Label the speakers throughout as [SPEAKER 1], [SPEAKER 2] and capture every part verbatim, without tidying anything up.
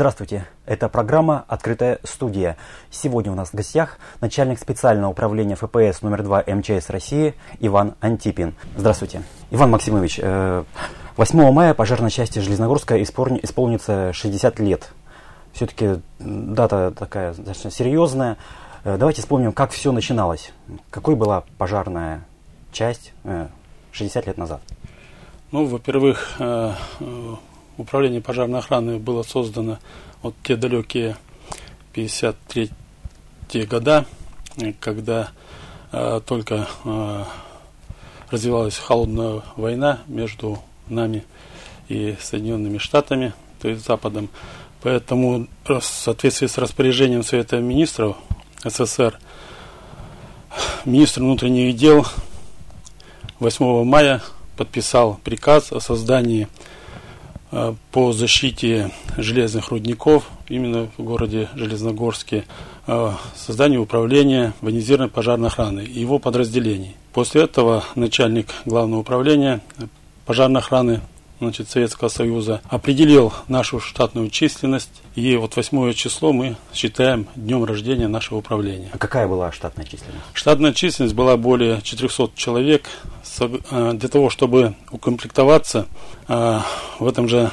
[SPEAKER 1] Здравствуйте, это программа «Открытая студия». Сегодня у нас в гостях начальник специального управления эф пэ эс номер два эм че эс России Иван Антипин. Здравствуйте. Иван Максимович, восьмого мая пожарной части Железногорска исполнится шестьдесят лет. Все-таки дата такая достаточно серьезная. Давайте вспомним, как все начиналось. Какой была пожарная часть шестьдесят лет назад?
[SPEAKER 2] Ну, во-первых, управление пожарной охраны было создано вот те далекие пятьдесят третьи года, когда э, только э, развивалась холодная война между нами и Соединенными Штатами, то есть Западом. Поэтому в соответствии с распоряжением Совета Министров эс эс эс эр министр внутренних дел восьмого мая подписал приказ о создании по защите железных рудников именно в городе Железногорске, создание управления военизированной пожарной охраны и его подразделений. После этого начальник главного управления пожарной охраны, значит, Советского Союза определил нашу штатную численность, и вот восьмое число мы считаем днем рождения нашего управления.
[SPEAKER 1] А какая была штатная численность?
[SPEAKER 2] Штатная численность была более четырехсот человек. Для того, чтобы укомплектоваться, в этом же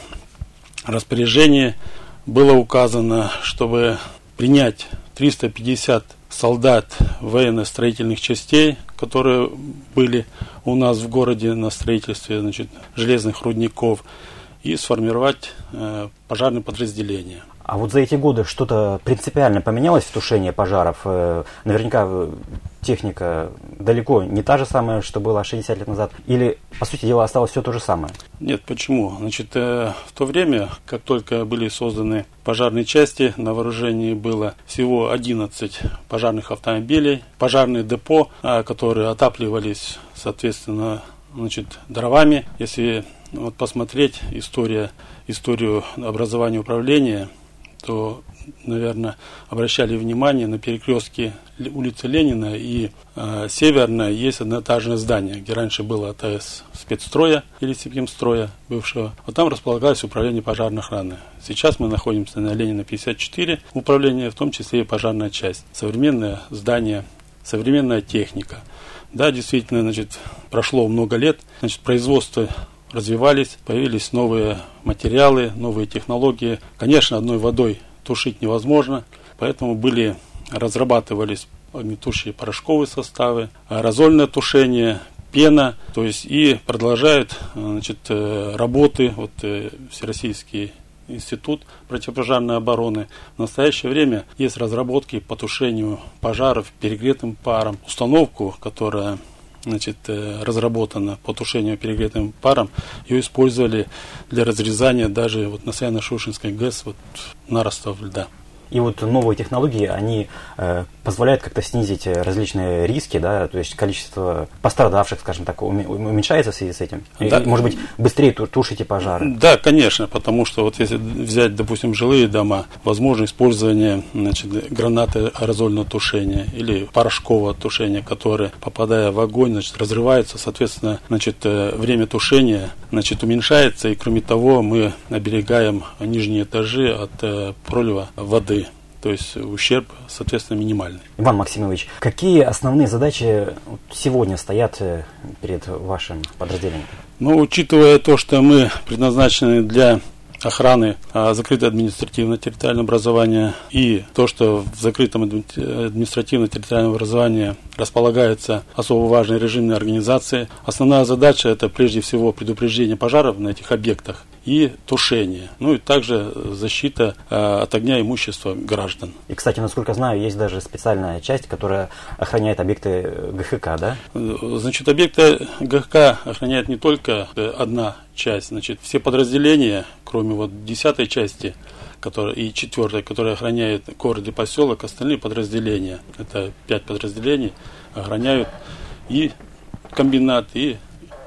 [SPEAKER 2] распоряжении было указано, чтобы принять триста пятьдесят солдат военно-строительных частей, которые были у нас в городе на строительстве, значит, железных рудников, и сформировать э, пожарные подразделения.
[SPEAKER 1] А вот за эти годы что-то принципиально поменялось в тушении пожаров? Наверняка техника далеко не та же самая, что была шестьдесят лет назад, или, по сути дела, осталось все то же самое?
[SPEAKER 2] Нет, почему? Значит, в то время, как только были созданы пожарные части, на вооружении было всего одиннадцать пожарных автомобилей, пожарные депо, которые отапливались, соответственно, значит, дровами. Если вот посмотреть история, историю образования управления, то, наверное, обращали внимание на перекрестке улицы Ленина и э, Северная есть одноэтажное здание, где раньше было а тэ эс спецстроя или Сибхимстроя бывшего. Вот там располагалось управление пожарной охраны. Сейчас мы находимся на Ленина пятьдесят четыре, управление, в том числе и пожарная часть. Современное здание, современная техника. Да, действительно, значит, прошло много лет, значит, производство развивались, появились новые материалы, новые технологии. Конечно, одной водой тушить невозможно, поэтому были, разрабатывались огнетушащие порошковые составы, аэрозольное тушение, пена, то есть и продолжают, значит, работы, вот, Всероссийский институт противопожарной обороны. В настоящее время есть разработки по тушению пожаров перегретым паром, установку, которая, значит, разработана по тушению перегретым паром, ее использовали для разрезания даже вот на Саяно-Шушенской ГЭС вот, наростов льда.
[SPEAKER 1] И вот новые технологии, они э, позволяют как-то снизить различные риски, да, то есть количество пострадавших, скажем так, уменьшается в связи с этим? Да. И, может быть, быстрее тушите пожары?
[SPEAKER 2] Да, конечно, потому что вот если взять, допустим, жилые дома, возможно использование, значит, гранаты аэрозольного тушения или порошкового тушения, которые, попадая в огонь, значит, разрываются, соответственно, значит, время тушения, значит, уменьшается, и кроме того мы оберегаем нижние этажи от э, пролива воды. То есть ущерб, соответственно, минимальный.
[SPEAKER 1] Иван Максимович, какие основные задачи сегодня стоят перед вашим подразделением?
[SPEAKER 2] Ну, учитывая то, что мы предназначены для охраны а, закрытое административно-территориальное образование, и то, что в закрытом административно-территориальном образовании располагаются особо важные режимные организации, основная задача — это прежде всего предупреждение пожаров на этих объектах и тушение, ну и также защита а, от огня имущества граждан.
[SPEAKER 1] И, кстати, насколько знаю, есть даже специальная часть, которая охраняет объекты гэ ха ка, да?
[SPEAKER 2] Значит, объекты гэ ха ка охраняет не только одна часть, значит, все подразделения, кроме вот десятой части, которая, и четвертой, которая охраняет город и поселок, остальные подразделения, это пять подразделений, охраняют и комбинат, и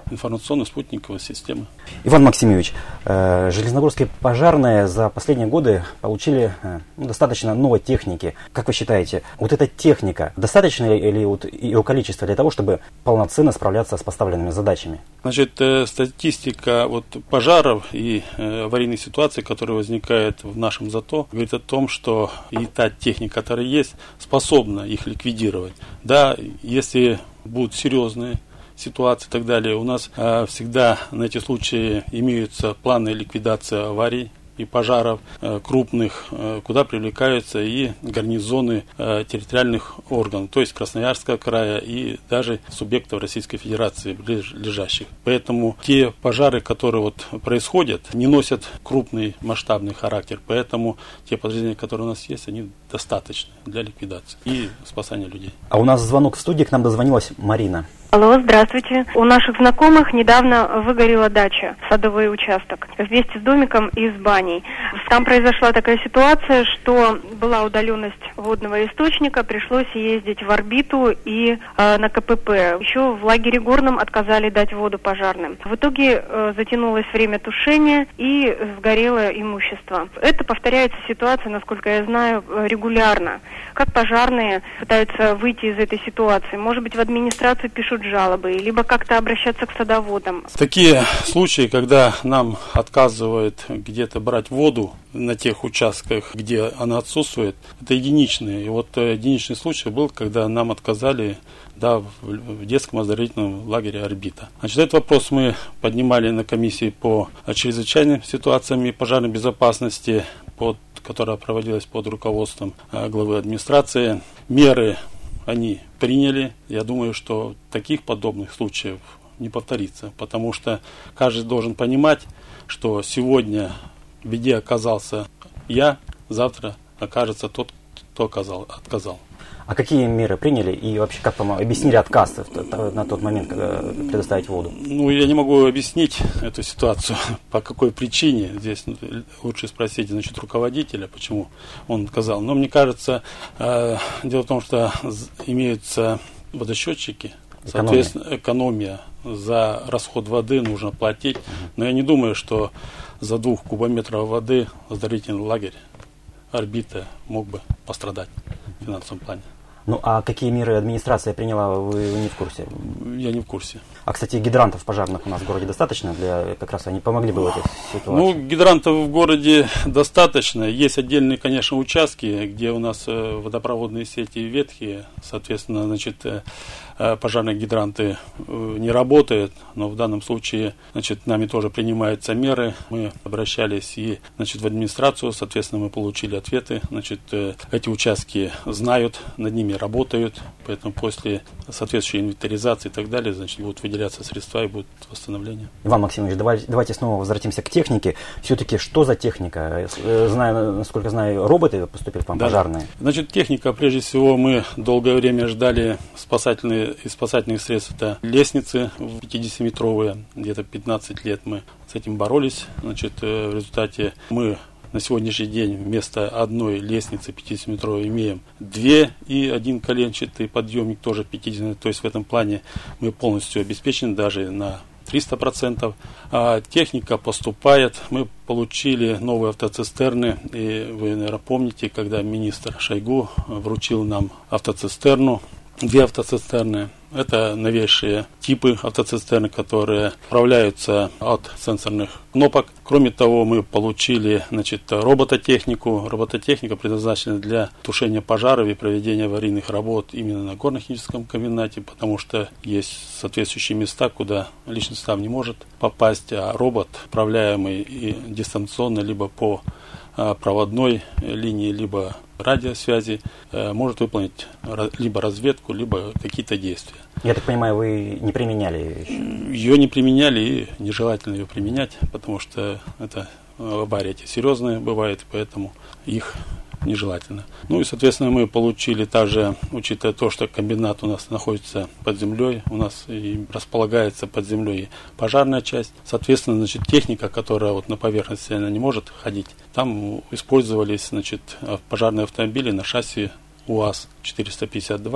[SPEAKER 2] информационной спутниковой системы.
[SPEAKER 1] Иван Максимович, э, железногорские пожарные за последние годы получили э, достаточно новой техники. Как вы считаете, вот эта техника достаточно ли вот ее количество для того, чтобы полноценно справляться с поставленными задачами?
[SPEAKER 2] Значит, э, статистика вот пожаров и э, аварийных ситуаций, которые возникают в нашем ЗАТО, говорит о том, что и та техника, которая есть, способна их ликвидировать. Да, если будут серьезные ситуации и так далее, у нас э, всегда на эти случаи имеются планы ликвидации аварий и пожаров э, крупных, э, куда привлекаются и гарнизоны э, территориальных органов, то есть Красноярского края и даже субъектов Российской Федерации лежащих. Поэтому те пожары, которые вот происходят, не носят крупный масштабный характер. Поэтому те подразделения, которые у нас есть, они достаточны для ликвидации и спасания людей.
[SPEAKER 1] А у нас звонок в студии, к нам дозвонилась Марина.
[SPEAKER 3] Алло, здравствуйте. У наших знакомых недавно выгорела дача, садовый участок, вместе с домиком и с баней. Там произошла такая ситуация, что была удаленность водного источника, пришлось ездить в орбиту и э, на ка пэ пэ. Еще в лагере горном отказали дать воду пожарным. В итоге э, затянулось время тушения и сгорело имущество. Это повторяется ситуация, насколько я знаю, регулярно. Как пожарные пытаются выйти из этой ситуации? Может быть, в администрацию пишут жалобы, либо как-то обращаться к садоводам.
[SPEAKER 2] Такие случаи, когда нам отказывают где-то брать воду на тех участках, где она отсутствует, это единичные. И вот единичный случай был, когда нам отказали, да, в детском оздоровительном лагере «Орбита». Значит, этот вопрос мы поднимали на комиссии по чрезвычайным ситуациям и пожарной безопасности, под, которая проводилась под руководством главы администрации. Меры они приняли. Я думаю, что таких подобных случаев не повторится, потому что каждый должен понимать, что сегодня в беде оказался я, завтра окажется тот, кто оказал, отказал.
[SPEAKER 1] А какие меры приняли и вообще как вам объяснили отказ на тот момент, когда предоставить воду?
[SPEAKER 2] Ну, я не могу объяснить эту ситуацию, по какой причине. Здесь лучше спросить, значит, руководителя, почему он отказал. Но мне кажется, э, дело в том, что имеются водосчетчики, соответственно, экономия. За расход воды нужно платить. Но я не думаю, что за двух кубометров воды оздоровительный лагерь «Орбита» мог бы пострадать в финансовом плане.
[SPEAKER 1] Ну, а какие меры администрация приняла, вы не в курсе?
[SPEAKER 2] Я не в курсе.
[SPEAKER 1] А, кстати, гидрантов пожарных у нас в городе достаточно? Для, как раз они помогли бы в этой ситуации?
[SPEAKER 2] Ну, гидрантов в городе достаточно. Есть отдельные, конечно, участки, где у нас водопроводные сети ветхие. Соответственно, значит, пожарные гидранты не работают. Но в данном случае, значит, нами тоже принимаются меры. Мы обращались и, значит, в администрацию. Соответственно, мы получили ответы. Значит, эти участки знают, над ними работают, поэтому после соответствующей инвентаризации и так далее, значит, будут выделяться средства и будет восстановление.
[SPEAKER 1] Иван Максимович, давай, давайте снова возвратимся к технике. Все-таки что за техника? Знаю, насколько знаю, роботы поступили к вам, да, пожарные.
[SPEAKER 2] Значит, техника, прежде всего, мы долгое время ждали спасательные, из спасательных средств. Это лестницы пятидесятиметровые, где-то пятнадцать лет мы с этим боролись. Значит, в результате мы на сегодняшний день вместо одной лестницы пятидесятиметровой имеем две и один коленчатый подъемник тоже пятидесятиметровый. То есть в этом плане мы полностью обеспечены даже на триста процентов. А техника поступает. Мы получили новые автоцистерны. И вы, наверное, помните, когда министр Шойгу вручил нам автоцистерну, две автоцистерны. Это новейшие типы автоцистерн, которые управляются от сенсорных кнопок. Кроме того, мы получили, значит, робототехнику. Робототехника предназначена для тушения пожаров и проведения аварийных работ именно на горно-химическом комбинате, потому что есть соответствующие места, куда личный состав не может попасть, а робот, управляемый и дистанционно, либо по проводной линии, либо радиосвязи, может выполнить либо разведку, либо какие-то действия.
[SPEAKER 1] Я так понимаю, вы не применяли еще?
[SPEAKER 2] Ее не применяли и нежелательно ее применять, потому что это аварии эти серьезные бывают, поэтому их нежелательно. Ну и, соответственно, мы получили также, учитывая то, что комбинат у нас находится под землей, у нас и располагается под землей пожарная часть. Соответственно, значит, техника, которая вот на поверхности она не может ходить, там использовались, значит, пожарные автомобили на шасси УАЗ четыреста пятьдесят два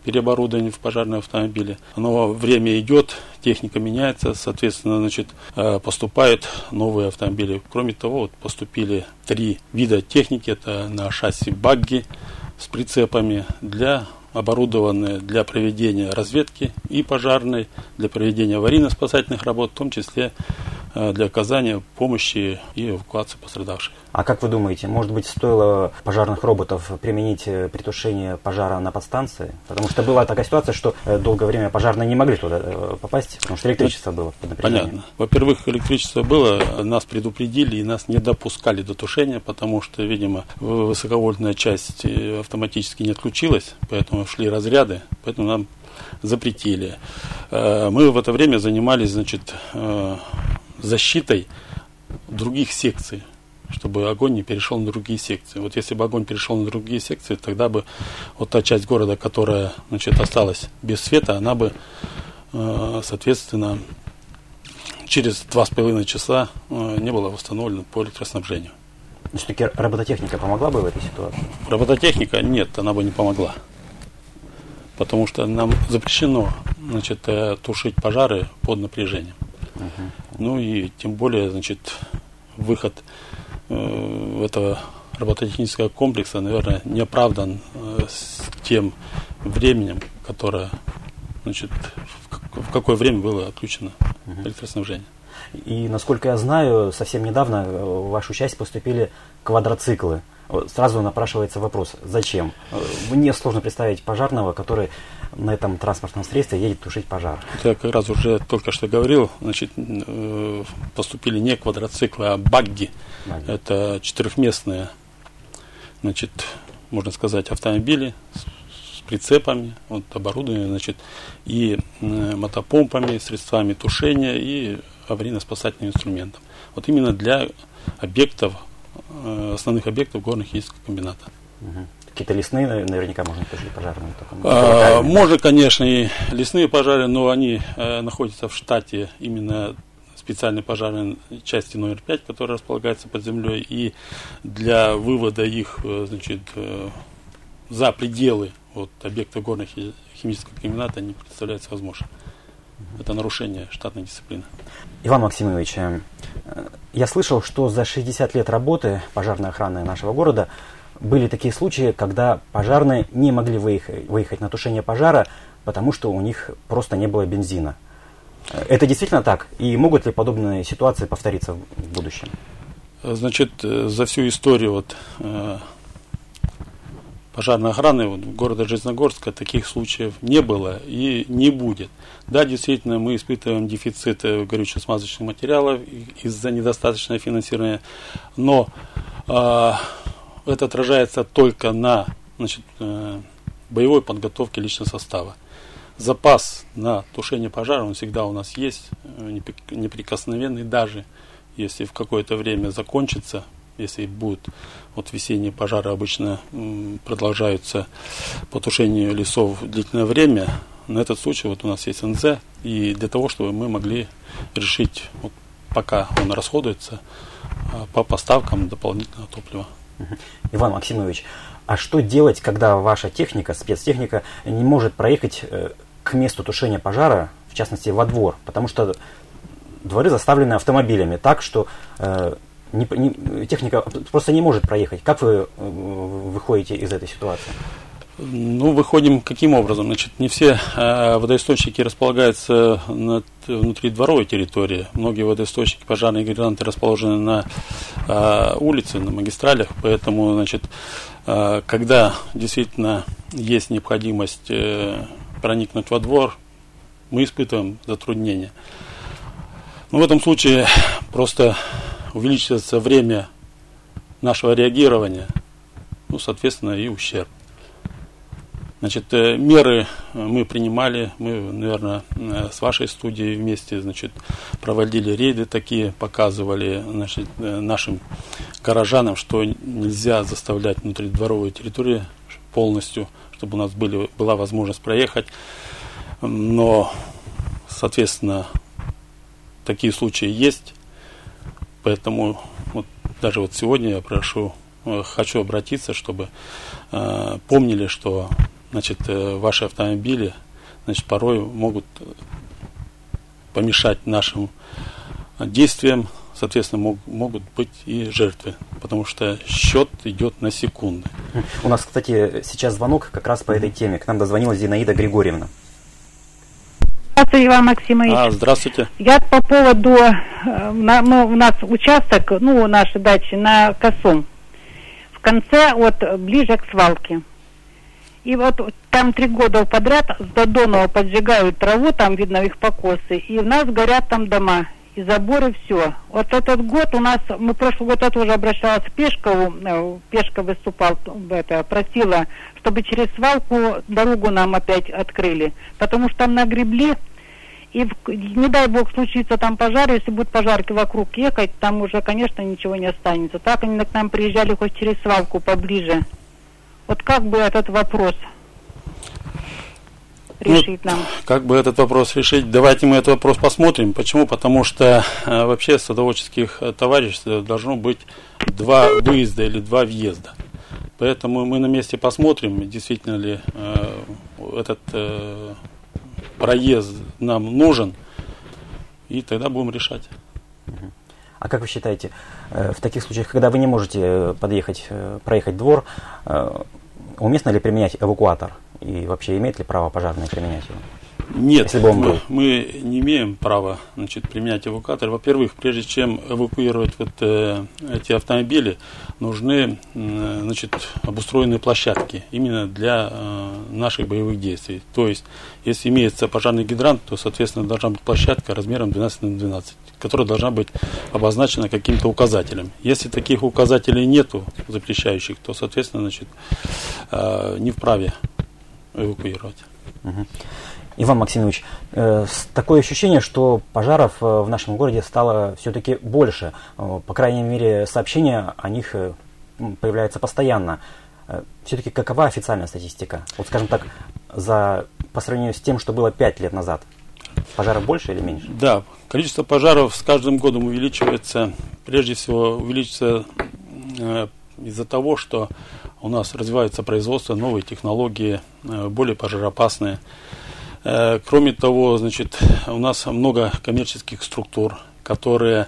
[SPEAKER 2] переоборудование в пожарные автомобили. Но время идет, техника меняется, соответственно, значит, поступают новые автомобили. Кроме того, вот поступили три вида техники. Это на шасси багги с прицепами, для оборудованные для проведения разведки и пожарной, для проведения аварийно-спасательных работ, в том числе для оказания помощи и эвакуации пострадавших.
[SPEAKER 1] А как вы думаете, может быть, стоило пожарных роботов применить при тушении пожара на подстанции? Потому что была такая ситуация, что долгое время пожарные не могли туда попасть, потому что электричество было под напряжением.
[SPEAKER 2] Понятно. Во-первых, электричество было, нас предупредили и нас не допускали до тушения, потому что, видимо, высоковольтная часть автоматически не отключилась, поэтому шли разряды, поэтому нам запретили. Мы в это время занимались, значит, защитой других секций, чтобы огонь не перешел на другие секции. Вот если бы огонь перешел на другие секции, тогда бы вот та часть города, которая, значит, осталась без света, она бы, соответственно, через два с половиной часа не была восстановлена по электроснабжению.
[SPEAKER 1] Все-таки робототехника помогла бы в этой ситуации?
[SPEAKER 2] Робототехника нет, она бы не помогла. Потому что нам запрещено, значит, тушить пожары под напряжением. Uh-huh. Ну и тем более, значит, выход э, этого робототехнического комплекса, наверное, не оправдан э, с тем временем, которое, значит, в, в какое время было отключено uh-huh. электроснабжение.
[SPEAKER 1] И, насколько я знаю, совсем недавно в вашу часть поступили квадроциклы. Сразу напрашивается вопрос, зачем? Мне сложно представить пожарного, который на этом транспортном средстве едет тушить пожар.
[SPEAKER 2] Я как раз уже только что говорил, значит, поступили не квадроциклы, а багги. багги. Это четырехместные, значит, можно сказать, автомобили с прицепами, вот, оборудование, значит, и мотопомпами, средствами тушения и аварийно-спасательным инструментом. Вот именно для объектов, основных объектов горно-химического комбината.
[SPEAKER 1] Угу. Какие-то лесные наверняка можно тушить пожарные?
[SPEAKER 2] А, можно, конечно, и лесные пожары, но они э, находятся в штате именно специальной пожарной части номер пять, которая располагается под землей, и для вывода их, значит, э, за пределы вот, объекта горно-химического комбината не представляется возможным. Это нарушение штатной дисциплины.
[SPEAKER 1] Иван Максимович, я слышал, что за шестьдесят лет работы пожарной охраны нашего города были такие случаи, когда пожарные не могли выехать, выехать на тушение пожара, потому что у них просто не было бензина. Это действительно так? И могут ли подобные ситуации повториться в будущем?
[SPEAKER 2] Значит, за всю историю вот, пожарной охраны вот, города Железногорска таких случаев не было и не будет. Да, действительно, мы испытываем дефицит горюче-смазочных материалов из-за недостаточного финансирования, но э, это отражается только на, значит, э, боевой подготовке личного состава. Запас на тушение пожара, он всегда у нас есть, неприкосновенный, даже если в какое-то время закончится. Если будут вот весенние пожары обычно м, продолжаются по тушению лесов длительное время, на этот случай вот у нас есть эн зэ, и для того, чтобы мы могли решить, вот, пока он расходуется, по поставкам дополнительного топлива.
[SPEAKER 1] Иван Максимович, а что делать, когда ваша техника, спецтехника, не может проехать э, к месту тушения пожара, в частности во двор, потому что дворы заставлены автомобилями так, что э, Не, не, техника просто не может проехать. Как вы э, выходите из этой ситуации?
[SPEAKER 2] Ну, выходим каким образом? Значит, не все э, водоисточники располагаются на, внутри дворовой территории. Многие водоисточники, пожарные гидранты расположены на э, улице, на магистралях. Поэтому, значит, э, когда действительно есть необходимость э, проникнуть во двор, мы испытываем затруднения. Но в этом случае просто увеличивается время нашего реагирования, ну, соответственно, и ущерб. Значит, меры мы принимали, мы, наверное, с вашей студией вместе, значит, проводили рейды такие, показывали, значит, нашим горожанам, что нельзя заставлять внутридворовую территорию полностью, чтобы у нас были, была возможность проехать, но, соответственно, такие случаи есть. Поэтому вот, даже вот сегодня я прошу, хочу обратиться, чтобы э, помнили, что значит, ваши автомобили, значит, порой могут помешать нашим действиям, соответственно, мог, могут быть и жертвы, потому что счет идет на секунды.
[SPEAKER 1] У нас, кстати, сейчас звонок как раз по этой теме. К нам дозвонилась Зинаида Григорьевна.
[SPEAKER 4] Здравствуйте, Иван Максимович.
[SPEAKER 2] А, здравствуйте.
[SPEAKER 4] Я по поводу, на, мы, у нас участок, ну, нашей дачи на Косом, в конце, вот, ближе к свалке. И вот там три года подряд с Додонова поджигают траву, там видно их покосы, и у нас горят там дома, и заборы, все. Вот этот год у нас, мы прошлый год я тоже обращалась к Пешкову, Пешка выступал, это, просила, чтобы через свалку дорогу нам опять открыли, потому что там нагребли, и не дай бог случится там пожар, если будут пожарки вокруг ехать, там уже, конечно, ничего не останется. Так они к нам приезжали хоть через свалку поближе. Вот как бы этот вопрос решить
[SPEAKER 2] ну,
[SPEAKER 4] нам?
[SPEAKER 2] Как бы этот вопрос решить? Давайте мы этот вопрос посмотрим. Почему? Потому что э, вообще садоводческих товариществ должно быть два выезда или два въезда. Поэтому мы на месте посмотрим, действительно ли э, этот э, проезд нам нужен, и тогда будем решать.
[SPEAKER 1] А как вы считаете, в таких случаях, когда вы не можете подъехать, проехать двор, уместно ли применять эвакуатор? И вообще имеет ли право пожарные применять его?
[SPEAKER 2] Нет, мы, мы не имеем права, значит, применять эвакуатор. Во-первых, прежде чем эвакуировать вот, э, эти автомобили, нужны э, значит, обустроенные площадки именно для э, наших боевых действий. То есть, если имеется пожарный гидрант, то, соответственно, должна быть площадка размером двенадцать на двенадцать, которая должна быть обозначена каким-то указателем. Если таких указателей нету, запрещающих, то, соответственно, значит, э, не вправе эвакуировать.
[SPEAKER 1] Угу. Иван Максимович, э, такое ощущение, что пожаров э, в нашем городе стало все-таки больше. Э, по крайней мере, сообщения о них э, появляются постоянно. Э, все-таки какова официальная статистика? Вот, скажем так, за, по сравнению с тем, что было пять лет назад. Пожаров больше или меньше?
[SPEAKER 2] Да, количество пожаров с каждым годом увеличивается. Прежде всего, увеличивается э, из-за того, что у нас развивается производство, новые технологии, э, более пожароопасные. Кроме того, значит, у нас много коммерческих структур, которые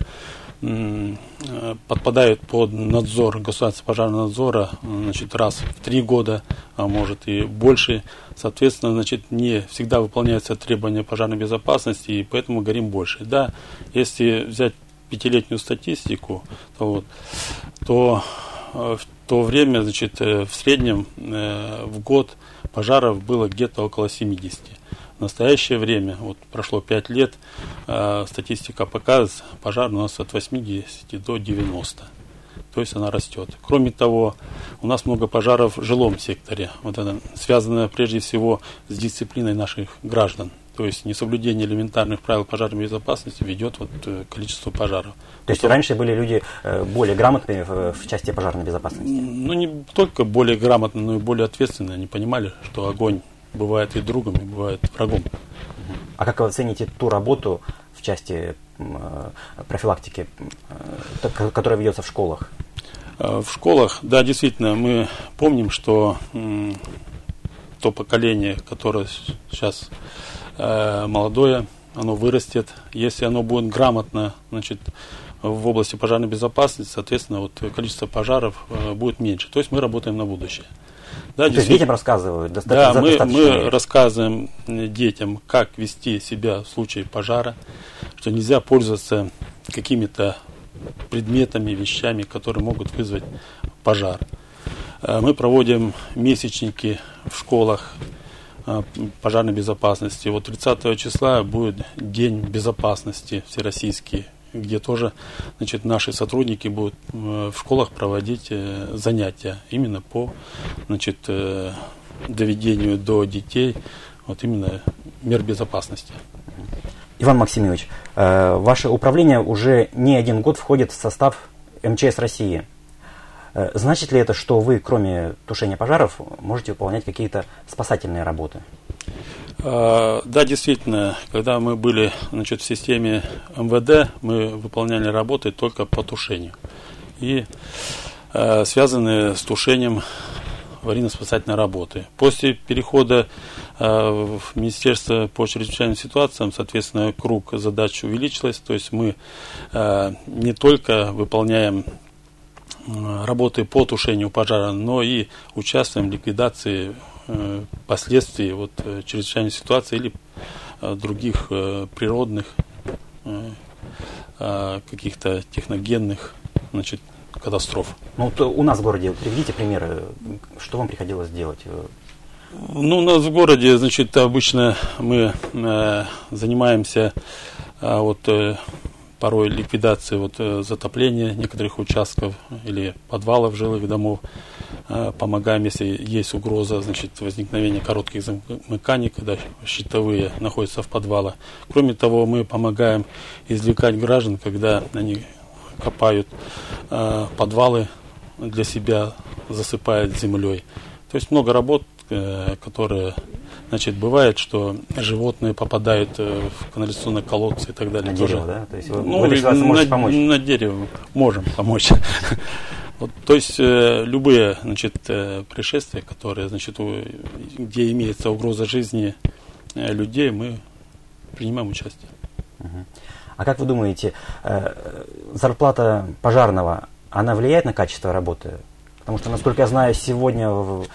[SPEAKER 2] м, подпадают под надзор государственного пожарного надзора, значит, раз в три года, а может и больше. Соответственно, значит, не всегда выполняются требования пожарной безопасности, и поэтому горим больше. Да, если взять пятилетнюю статистику, то, вот, то в то время, значит, в среднем в год пожаров было где-то около семидесяти. В настоящее время, вот прошло пять лет, э, статистика показывает, пожар у нас от восьмидесяти до девяноста. То есть она растет. Кроме того, у нас много пожаров в жилом секторе. Вот это связано прежде всего с дисциплиной наших граждан. То есть несоблюдение элементарных правил пожарной безопасности ведет вот к количеству пожаров.
[SPEAKER 1] То есть раньше были люди э, более грамотные в, в части пожарной безопасности?
[SPEAKER 2] Ну, не только более грамотные, но и более ответственные. Они понимали, что огонь бывает и другом, и бывает врагом.
[SPEAKER 1] А как вы оцените ту работу в части э, профилактики, э, которая ведется в школах?
[SPEAKER 2] В школах, да, действительно, мы помним, что м, то поколение, которое сейчас э, молодое, оно вырастет. Если оно будет грамотно, значит, в области пожарной безопасности, соответственно, вот количество пожаров э, будет меньше. То есть мы работаем на будущее. Да,
[SPEAKER 1] то есть детям рассказывают?
[SPEAKER 2] Да, мы, мы рассказываем детям, как вести себя в случае пожара, что нельзя пользоваться какими-то предметами, вещами, которые могут вызвать пожар. Мы проводим месячники в школах пожарной безопасности. Вот тридцатого числа будет День безопасности всероссийский, где тоже, значит, наши сотрудники будут в школах проводить занятия именно по, значит, доведению до детей вот именно мер безопасности.
[SPEAKER 1] Иван Максимович, ваше управление уже не один год входит в состав эм че эс России. Значит ли это, что вы, кроме тушения пожаров, можете выполнять какие-то спасательные работы?
[SPEAKER 2] Да, действительно, когда мы были, значит, в системе эм вэ дэ, мы выполняли работы только по тушению. И э, связанные с тушением аварийно-спасательной работы. После перехода э, в Министерство по чрезвычайным ситуациям, соответственно, круг задач увеличилось. То есть мы э, не только выполняем э, работы по тушению пожара, но и участвуем в ликвидации э, последствий вот, э, чрезвычайной ситуации или э, других э, природных э, э, каких-то техногенных, значит, катастроф.
[SPEAKER 1] Ну, вот у нас в городе, приведите примеры, что вам приходилось делать?
[SPEAKER 2] Ну, у нас в городе, значит, обычно мы э, занимаемся э, вот, э, порой ликвидацией вот, э, затопления некоторых участков или подвалов жилых домов. Э, помогаем, если есть угроза, значит, возникновения коротких замыканий, когда щитовые находятся в подвалах. Кроме того, мы помогаем извлекать граждан, когда они копают э, подвалы для себя, засыпают землей. То есть много работ, э, которые, значит, бывает, что животные попадают э, в канализационные колодцы и так далее.
[SPEAKER 1] На
[SPEAKER 2] тоже.
[SPEAKER 1] дерево, да? То есть вы,
[SPEAKER 2] ну,
[SPEAKER 1] вы можете
[SPEAKER 2] на,
[SPEAKER 1] помочь?
[SPEAKER 2] На дерево можем помочь. Вот, то есть э, любые, значит, э, происшествия, которые, значит, у, где имеется угроза жизни э, людей, мы принимаем участие.
[SPEAKER 1] Угу. А как вы думаете, э, зарплата пожарного, она влияет на качество работы? Потому что, насколько я знаю, сегодня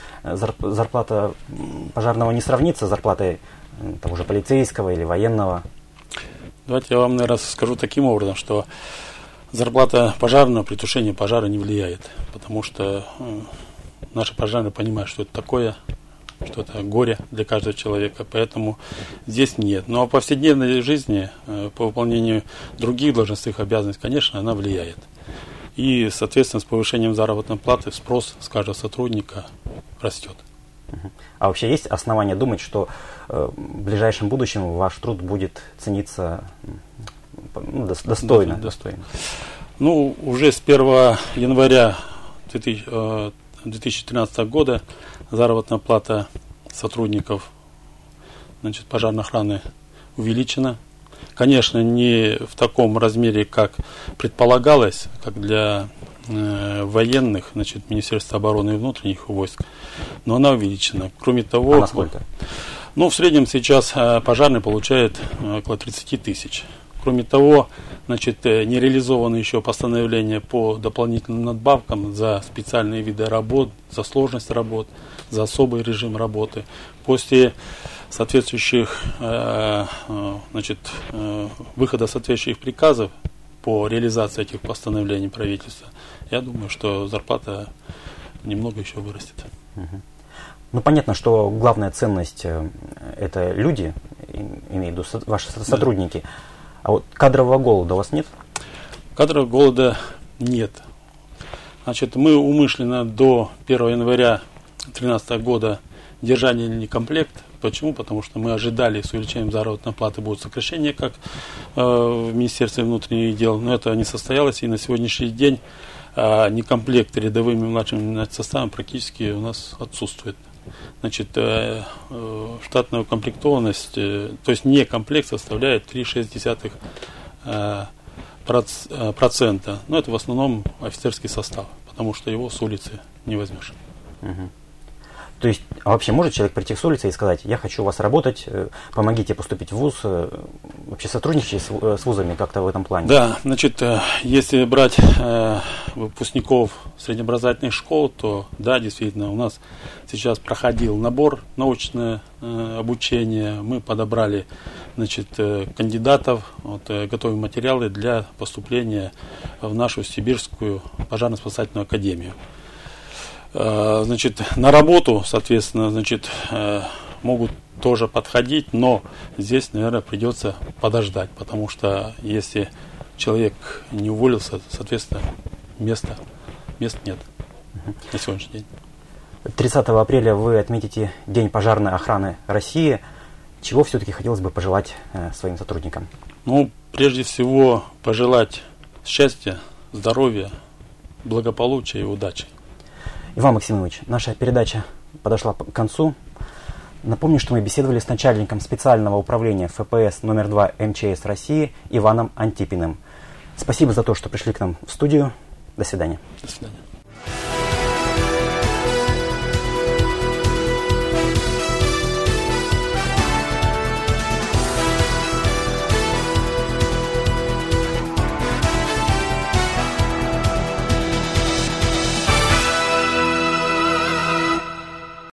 [SPEAKER 1] зарплата пожарного не сравнится с зарплатой того же полицейского или военного.
[SPEAKER 2] Давайте я вам, наверное, скажу таким образом, что зарплата пожарного при тушении пожара не влияет. Потому что э, наши пожарные понимают, что это такое, что это горе для каждого человека, поэтому здесь нет. Но в повседневной жизни, э, по выполнению других должностных обязанностей, конечно, она влияет. И, соответственно, с повышением заработной платы спрос с каждого сотрудника растет.
[SPEAKER 1] А вообще есть основания думать, что э, в ближайшем будущем ваш труд будет цениться ну, достойно?
[SPEAKER 2] Да, достойно. Ну, уже с первого января две тысячи тринадцатого года заработная плата сотрудников, значит, пожарной охраны увеличена. Конечно, не в таком размере, как предполагалось, как для э, военных, значит, Министерства обороны и внутренних войск, но она увеличена. Кроме того,
[SPEAKER 1] а насколько?
[SPEAKER 2] Ну, в среднем сейчас э, пожарный получает э, около тридцать тысяч. Кроме того, значит, э, не реализовано еще постановление по дополнительным надбавкам за специальные виды работ, за сложность работ, за особый режим работы. После соответствующих, э, э, значит, э, выхода соответствующих приказов по реализации этих постановлений правительства, я думаю, что зарплата немного еще вырастет.
[SPEAKER 1] Угу. Ну, понятно, что главная ценность э, это люди, имею в виду ваши сотрудники. Да. А вот кадрового голода у вас нет?
[SPEAKER 2] Кадрового голода нет. Значит, мы умышленно до первого января две тысячи тринадцатого года держали некомплект. Почему? Потому что мы ожидали, с увеличением заработной платы будет сокращение, как э, в Министерстве внутренних дел, но это не состоялось, и на сегодняшний день э, некомплект рядовым и младшим составом практически у нас отсутствует. Значит, э, э, штатная укомплектованность, э, то есть не комплект составляет три целых шесть десятых процента, но это в основном офицерский состав, потому что его с улицы не возьмешь.
[SPEAKER 1] Угу. То есть, а вообще может человек прийти с улицы и сказать, я хочу у вас работать, помогите поступить в вуз, вообще сотрудничать с, с вузами как-то в этом плане?
[SPEAKER 2] Да, значит, если брать э, выпускников среднеобразовательных школ, то да, действительно, у нас сейчас проходил набор, научное э, обучение, мы подобрали, значит, э, кандидатов, вот, э, готовим материалы для поступления в нашу Сибирскую пожарно-спасательную академию. Значит, на работу, соответственно, значит, могут тоже подходить, но здесь, наверное, придется подождать, потому что если человек не уволился, соответственно, места, мест нет угу. на сегодняшний день.
[SPEAKER 1] тридцатого апреля вы отметите День пожарной охраны России. Чего все-таки хотелось бы пожелать э, своим сотрудникам?
[SPEAKER 2] Ну, прежде всего, пожелать счастья, здоровья, благополучия и удачи.
[SPEAKER 1] Иван Максимович, наша передача подошла к концу. Напомню, что мы беседовали с начальником специального управления эф пэ эс номер два эм че эс России Иваном Антипиным. Спасибо за то, что пришли к нам в студию. До свидания.
[SPEAKER 2] До свидания.